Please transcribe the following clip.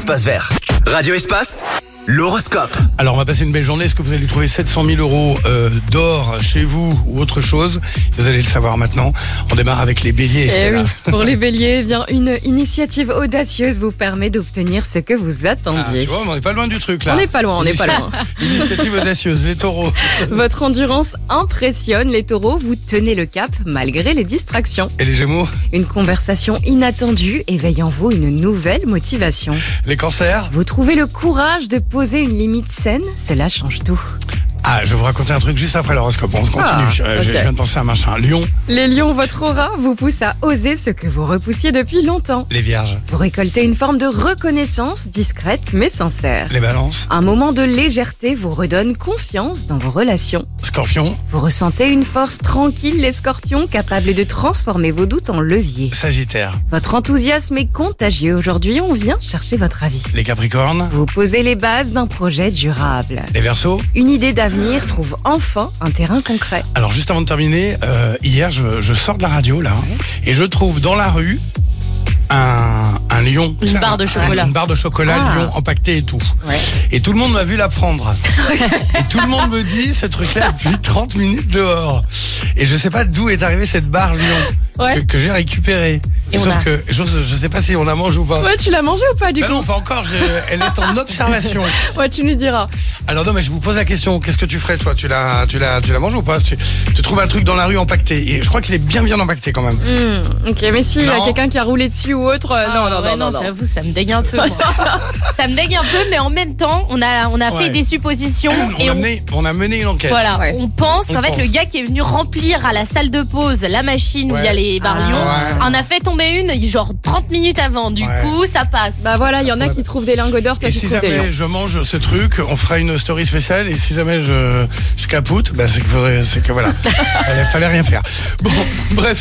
Espace Vert. Radio Espace, l'horoscope. Alors on va passer une belle journée. Est-ce que vous allez trouver 700 000 euros d'or chez vous ou autre chose? Vous allez le savoir maintenant. On démarre avec les béliers, Estella. Oui, pour les béliers, une initiative audacieuse vous permet d'obtenir ce que vous attendiez. Tu vois, on n'est pas loin du truc là. On n'est pas loin. Initiative audacieuse, les taureaux. Votre endurance impressionne les taureaux, vous tenez le cap malgré les distractions. Et les gémeaux? Une conversation inattendue éveille en vous une nouvelle motivation. Les cancers? Vous trouvez le courage de poser une limite saine, cela change tout. Ah, je vais vous raconter un truc juste après l'horoscope. On continue. Je viens de penser à un machin. Lion? Les lions, votre aura vous pousse à oser ce que vous repoussiez depuis longtemps. Les vierges? Vous récoltez une forme de reconnaissance discrète mais sincère. Les balances? Un moment de légèreté vous redonne confiance dans vos relations. Scorpion? Vous ressentez une force tranquille, les scorpions, capable de transformer vos doutes en levier. Sagittaire? Votre enthousiasme est contagieux. Aujourd'hui, on vient chercher votre avis. Les capricornes? Vous posez les bases d'un projet durable. Les verseaux? Une idée d'avenir trouve enfin un terrain concret. Alors juste avant de terminer, hier je sors de la radio là et je trouve dans la rue un lion. Une barre de chocolat. Une barre de chocolat, lion empaqueté et tout. Ouais. Et tout le monde m'a vu la prendre. Et tout le monde me dit ce truc-là depuis 30 minutes dehors. Et je sais pas d'où est arrivée cette barre lion que j'ai récupérée. Et sauf que je sais pas si on la mange ou pas. Ouais, tu l'as mangé ou pas du coup? Non, pas encore. Elle est en observation. Ouais, tu nous diras. Alors non, mais je vous pose la question. Qu'est-ce que tu ferais toi? Tu la manges ou pas? Tu trouves un truc dans la rue empaqueté. Et je crois qu'il est bien empaqueté quand même. Ok, mais si quelqu'un qui a roulé dessus ou autre, non. J'avoue, ça me dégue un peu. Moi. Ça me dégue un peu, mais en même temps, on a fait des suppositions on a mené une enquête. Voilà, on pense qu'en fait le gars qui est venu remplir à la salle de pause la machine où il y a les barres lions en a fait tomber une genre 30 minutes avant. Du coup, ça passe. Bah voilà, il y en a qui trouvent des lingots d'or, toi et tu si trouves des lions. jamais je mange ce truc, on fera une story spéciale. Et si jamais je capoute, c'est que voilà, il fallait rien faire. Bon, bref.